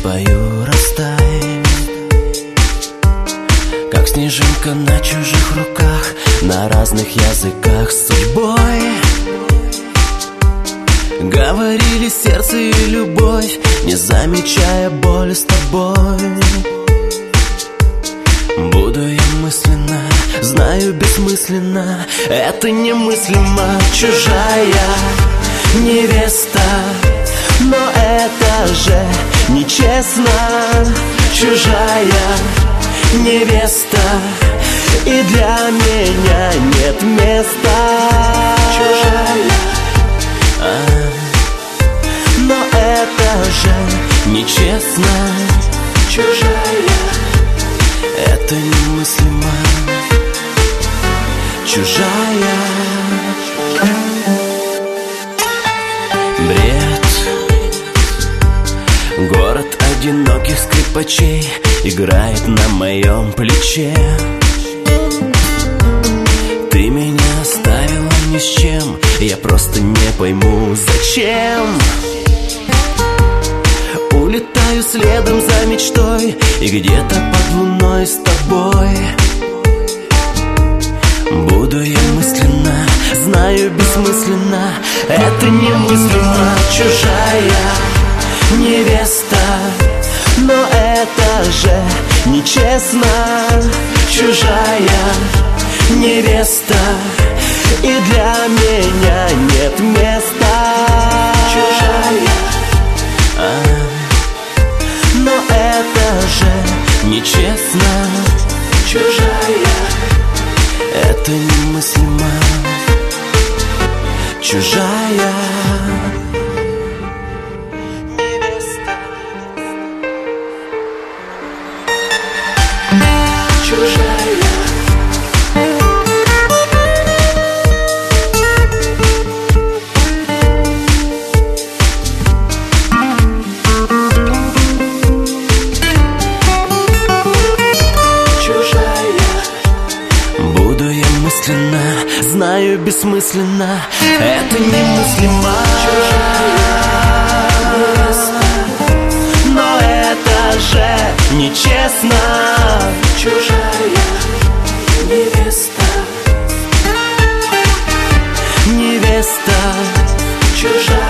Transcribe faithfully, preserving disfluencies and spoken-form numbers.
спою, растай, как снежинка на чужих руках, на разных языках с судьбой. Говорили сердце и любовь, не замечая боли с тобой. Буду я мысленно, знаю бессмысленно, это немыслимо. Чужая невеста, но это же нечестно. Чужая невеста, и для меня нет места. Чужая, а, но это же нечестно. Чужая, это немыслимо. Чужая. Бред. Город одиноких скрипачей играет на моем плече. Ты меня оставила ни с чем, я просто не пойму, зачем. Улетаю следом за мечтой, и где-то под луной с тобой. Буду я мысленно, знаю бессмысленно, это немыслимо. Чужая невеста, но это же нечестно. Чужая невеста, и для меня нет места. Чужая, а, но это же нечестно. Чужая, это немыслимо. Чужая невеста. Чужая. Знаю бессмысленно, это немыслимо. Чужая невеста, но это же нечестно. Чужая невеста, невеста. Чужая.